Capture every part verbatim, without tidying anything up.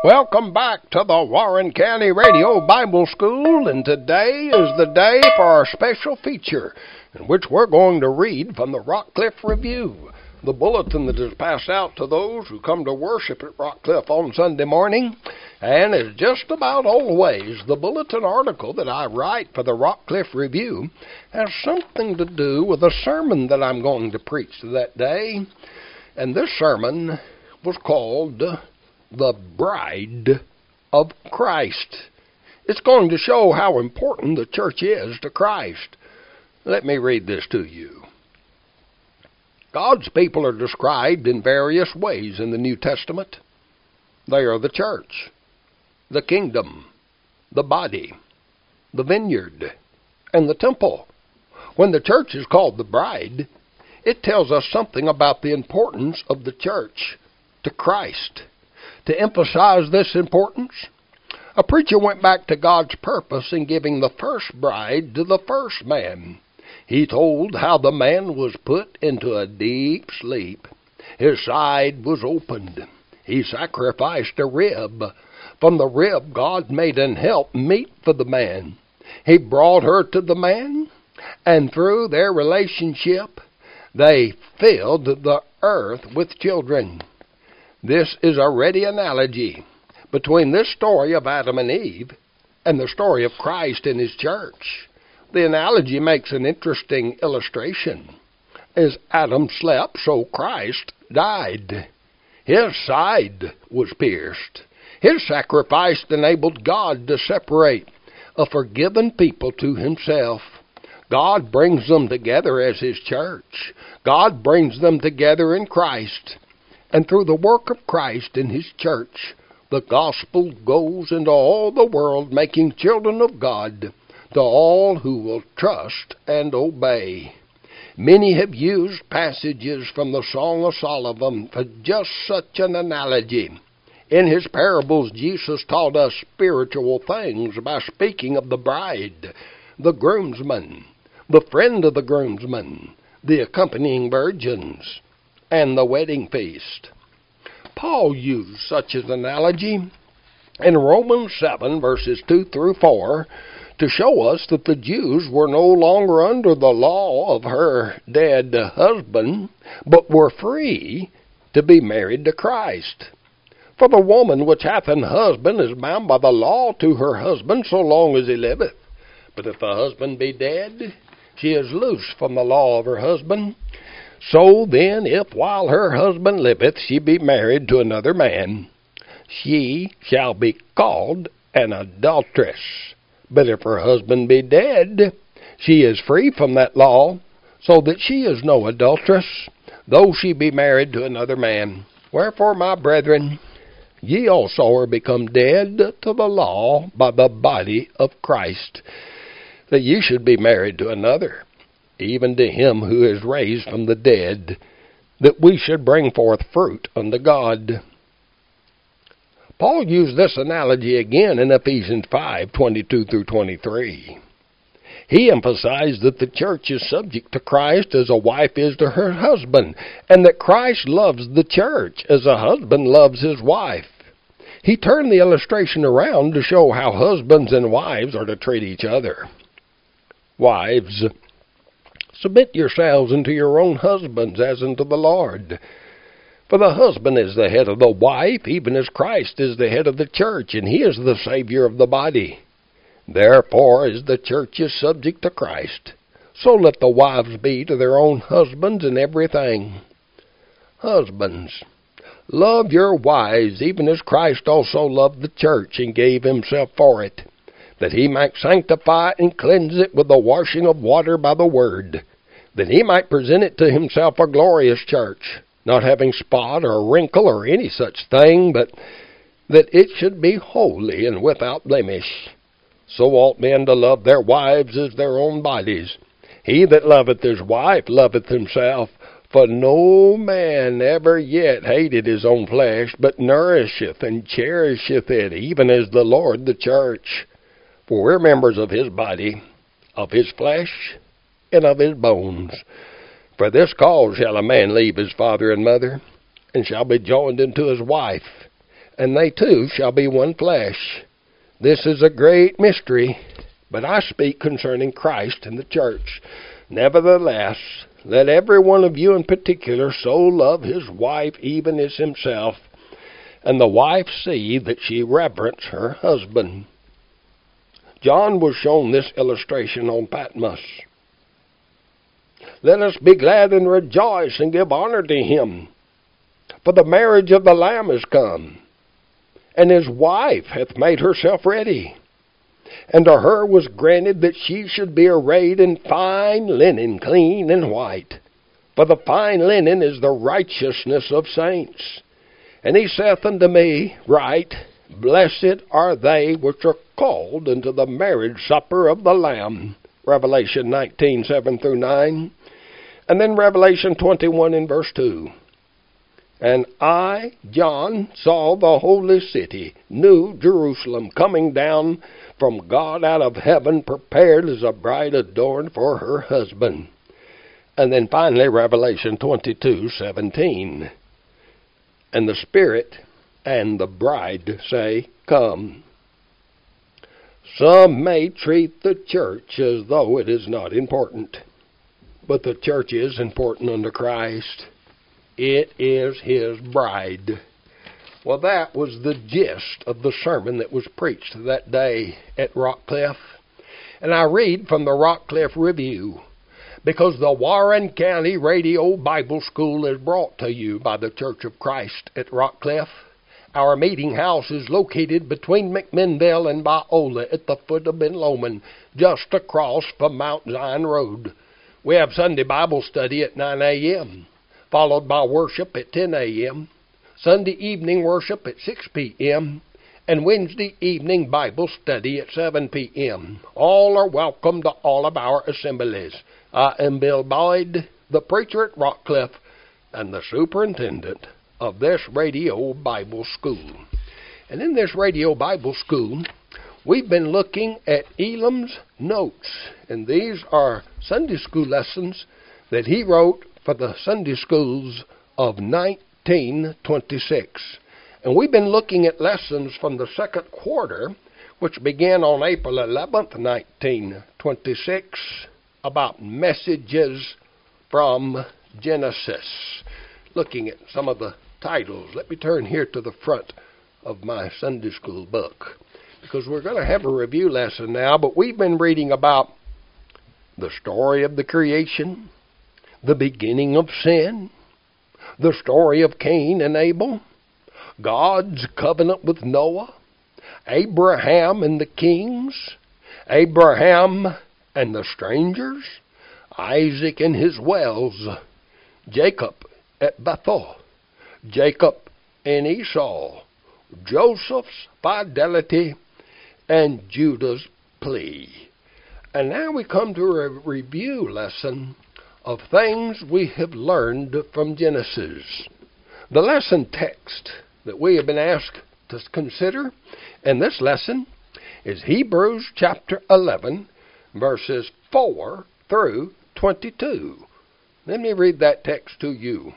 Welcome back to the Warren County Radio Bible School, and today is the day for our special feature, in which we're going to read from the Rockcliffe Review, the bulletin that is passed out to those who come to worship at Rockcliffe on Sunday morning, and is just about always the bulletin article that I write for the Rockcliffe Review has something to do with a sermon that I'm going to preach that day, and this sermon was called The Bride of Christ. It's going to show how important the church is to Christ. Let me read this to you. God's people are described in various ways in the New Testament. They are the church, the kingdom, the body, the vineyard, and the temple. When the church is called the bride, it tells us something about the importance of the church to Christ. To emphasize this importance, a preacher went back to God's purpose in giving the first bride to the first man. He told how the man was put into a deep sleep. His side was opened. He sacrificed a rib. From the rib, God made an help meet for the man. He brought her to the man, and through their relationship, they filled the earth with children. This is a ready analogy between this story of Adam and Eve and the story of Christ and His church. The analogy makes an interesting illustration. As Adam slept, so Christ died. His side was pierced. His sacrifice enabled God to separate a forgiven people to Himself. God brings them together as His church. God brings them together in Christ. And through the work of Christ in His church, the gospel goes into all the world, making children of God to all who will trust and obey. Many have used passages from the Song of Solomon for just such an analogy. In his parables, Jesus taught us spiritual things by speaking of the bride, the groomsman, the friend of the groomsman, the accompanying virgins, and the wedding feast. Paul used such an analogy in Romans seven, verses two through four, to show us that the Jews were no longer under the law of her dead husband, but were free to be married to Christ. For the woman which hath an husband is bound by the law to her husband so long as he liveth. But if the husband be dead, she is loose from the law of her husband. So then, if while her husband liveth she be married to another man, she shall be called an adulteress. But if her husband be dead, she is free from that law, so that she is no adulteress, though she be married to another man. Wherefore, my brethren, ye also are become dead to the law by the body of Christ, that ye should be married to another, even to Him who is raised from the dead, that we should bring forth fruit unto God. Paul used this analogy again in Ephesians five, twenty-two through twenty-three. He emphasized that the church is subject to Christ as a wife is to her husband, and that Christ loves the church as a husband loves his wife. He turned the illustration around to show how husbands and wives are to treat each other. Wives, submit yourselves unto your own husbands as unto the Lord. For the husband is the head of the wife, even as Christ is the head of the church, and He is the Savior of the body. Therefore, as the church is subject to Christ, so let the wives be to their own husbands in everything. Husbands, love your wives, even as Christ also loved the church and gave Himself for it, that He might sanctify and cleanse it with the washing of water by the word, that He might present it to Himself a glorious church, not having spot or wrinkle or any such thing, but that it should be holy and without blemish. So ought men to love their wives as their own bodies. He that loveth his wife loveth himself, for no man ever yet hated his own flesh, but nourisheth and cherisheth it, even as the Lord the church. For we're members of His body, of His flesh, and of His bones. For this cause shall a man leave his father and mother, and shall be joined unto his wife, and they two shall be one flesh. This is a great mystery, but I speak concerning Christ and the church. Nevertheless, let every one of you in particular so love his wife even as himself, and the wife see that she reverence her husband. John was shown this illustration on Patmos. Let us be glad and rejoice and give honor to him, for the marriage of the Lamb is come, and his wife hath made herself ready. And to her was granted that she should be arrayed in fine linen, clean and white. For the fine linen is the righteousness of saints. And he saith unto me, Write, Blessed are they which are called into the marriage supper of the Lamb. Revelation nineteen, seven through nine. And then Revelation twenty-one in verse two. And I, John, saw the holy city, New Jerusalem, coming down from God out of heaven, prepared as a bride adorned for her husband. And then finally, Revelation twenty-two, seventeen. And the Spirit and the bride say, Come. Some may treat the church as though it is not important, but the church is important unto Christ. It is his bride. Well, that was the gist of the sermon that was preached that day at Rockcliffe. And I read from the Rockcliffe Review, because the Warren County Radio Bible School is brought to you by the Church of Christ at Rockcliffe. Our meeting house is located between McMinnville and Biola at the foot of Ben Lomond, just across from Mount Zion Road. We have Sunday Bible study at nine a.m., followed by worship at ten a.m., Sunday evening worship at six p.m., and Wednesday evening Bible study at seven p.m. All are welcome to all of our assemblies. I am Bill Boyd, the preacher at Rockcliffe, and the superintendent of this radio Bible school. And in this radio Bible school, we've been looking at Elam's notes, and these are Sunday school lessons that he wrote for the Sunday schools of nineteen twenty-six. And we've been looking at lessons from the second quarter, which began on April eleventh, nineteen twenty-six, about messages from Genesis. Looking at some of the titles. Let me turn here to the front of my Sunday school book, because we're going to have a review lesson now, but we've been reading about the story of the creation, the beginning of sin, the story of Cain and Abel, God's covenant with Noah, Abraham and the kings, Abraham and the strangers, Isaac and his wells, Jacob at Bethel, Jacob and Esau, Joseph's fidelity, and Judah's plea. And now we come to a review lesson of things we have learned from Genesis. The lesson text that we have been asked to consider in this lesson is Hebrews chapter eleven, verses four through twenty-two. Let me read that text to you.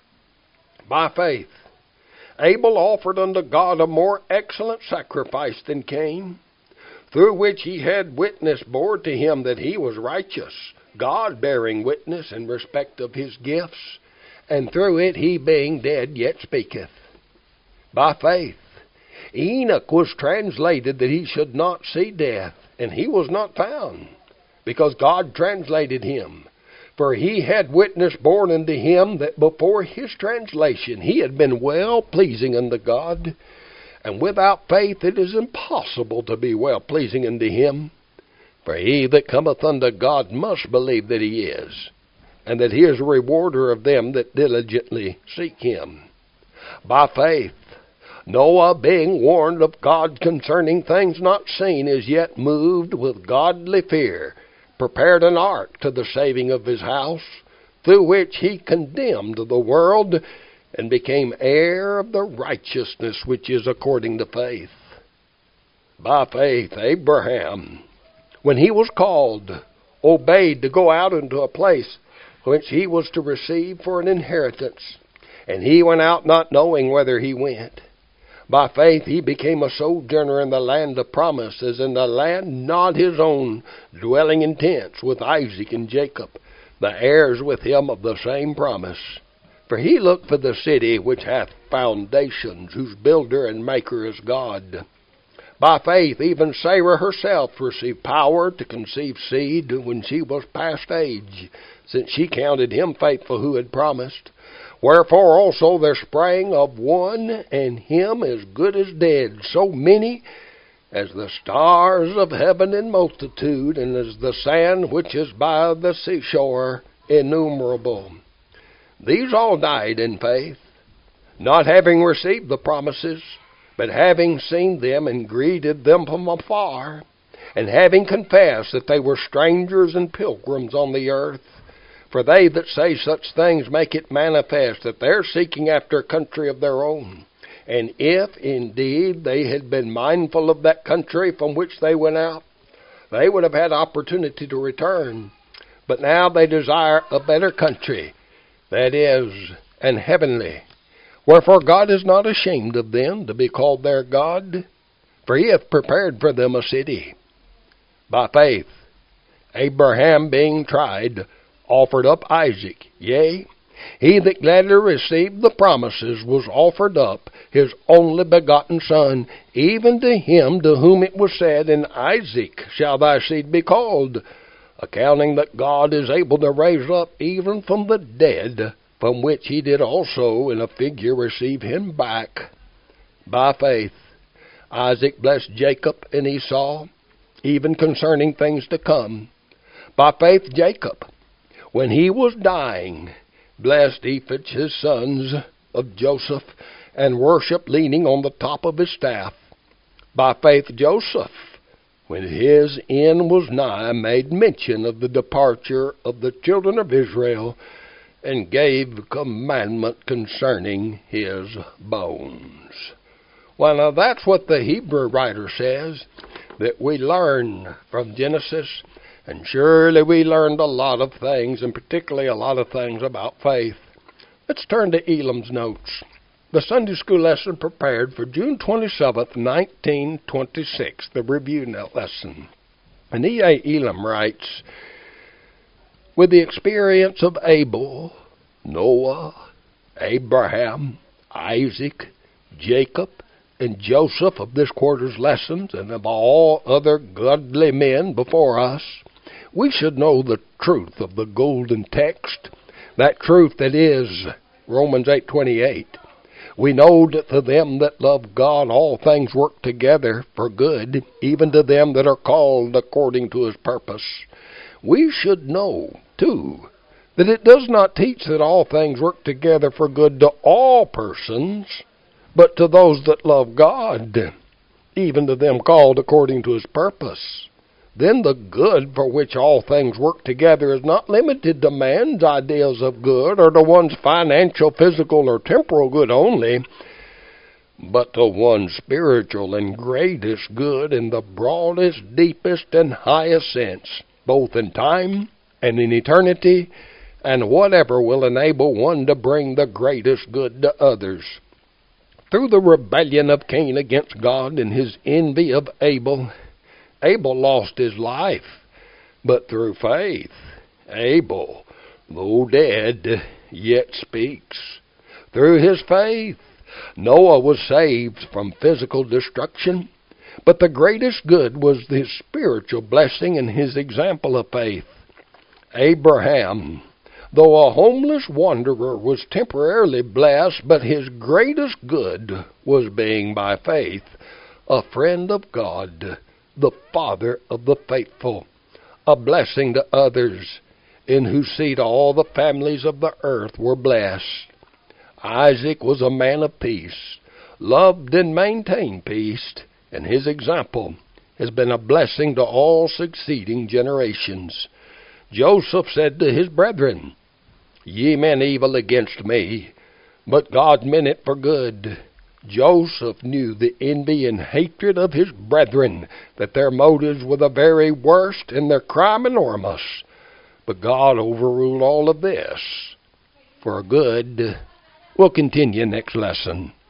By faith, Abel offered unto God a more excellent sacrifice than Cain, through which he had witness bore to him that he was righteous, God bearing witness in respect of his gifts, and through it he being dead yet speaketh. By faith, Enoch was translated that he should not see death, and he was not found, because God translated him. For he had witness borne unto him that before his translation he had been well-pleasing unto God. And without faith it is impossible to be well-pleasing unto him. For he that cometh unto God must believe that he is, and that he is a rewarder of them that diligently seek him. By faith, Noah, being warned of God concerning things not seen, is yet moved with godly fear, prepared an ark to the saving of his house, through which he condemned the world, and became heir of the righteousness which is according to faith. By faith, Abraham, when he was called, obeyed to go out into a place which he was to receive for an inheritance. And he went out not knowing whither he went. By faith he became a sojourner in the land of promise, as in the land not his own, dwelling in tents with Isaac and Jacob, the heirs with him of the same promise. For he looked for the city which hath foundations, whose builder and maker is God. By faith even Sarah herself received power to conceive seed when she was past age, since she counted him faithful who had promised. Wherefore also there sprang of one, and him as good as dead, so many as the stars of heaven in multitude, and as the sand which is by the seashore innumerable. These all died in faith, not having received the promises, but having seen them and greeted them from afar, and having confessed that they were strangers and pilgrims on the earth. For they that say such things make it manifest that they're seeking after a country of their own. And if indeed they had been mindful of that country from which they went out, they would have had opportunity to return. But now they desire a better country, that is, an heavenly. Wherefore God is not ashamed of them to be called their God, for he hath prepared for them a city. By faith Abraham, being tried, offered up Isaac. Yea, he that gladly received the promises was offered up his only begotten son, even to him to whom it was said, In Isaac shall thy seed be called, accounting that God is able to raise up even from the dead, from which he did also in a figure receive him back. By faith Isaac blessed Jacob and Esau, even concerning things to come. By faith Jacob, when he was dying, blessed Ephah his sons of Joseph, and worshipped leaning on the top of his staff. By faith Joseph, when his end was nigh, made mention of the departure of the children of Israel, and gave commandment concerning his bones. Well, now that's what the Hebrew writer says, that we learn from Genesis. And surely we learned a lot of things, and particularly a lot of things about faith. Let's turn to Elam's notes. The Sunday school lesson prepared for June twenty-seventh, nineteen twenty-six, the review lesson. And E A. Elam writes, with the experience of Abel, Noah, Abraham, Isaac, Jacob, and Joseph of this quarter's lessons, and of all other godly men before us, we should know the truth of the golden text, that truth that is Romans eight twenty-eight. We know that to them that love God all things work together for good, even to them that are called according to his purpose. We should know, too, that it does not teach that all things work together for good to all persons, but to those that love God, even to them called according to his purpose. Then the good for which all things work together is not limited to man's ideas of good, or to one's financial, physical, or temporal good only, but to one's spiritual and greatest good in the broadest, deepest, and highest sense, both in time and in eternity, and whatever will enable one to bring the greatest good to others. Through the rebellion of Cain against God and his envy of Abel, Abel lost his life, but through faith, Abel, though dead, yet speaks. Through his faith, Noah was saved from physical destruction, but the greatest good was his spiritual blessing and his example of faith. Abraham, though a homeless wanderer, was temporarily blessed, but his greatest good was being by faith a friend of God, the Father of the faithful, a blessing to others, in whose seed all the families of the earth were blessed. Isaac was a man of peace, loved and maintained peace, and his example has been a blessing to all succeeding generations. Joseph said to his brethren, Ye meant evil against me, but God meant it for good. Joseph knew the envy and hatred of his brethren, that their motives were the very worst and their crime enormous. But God overruled all of this for good. We'll continue next lesson.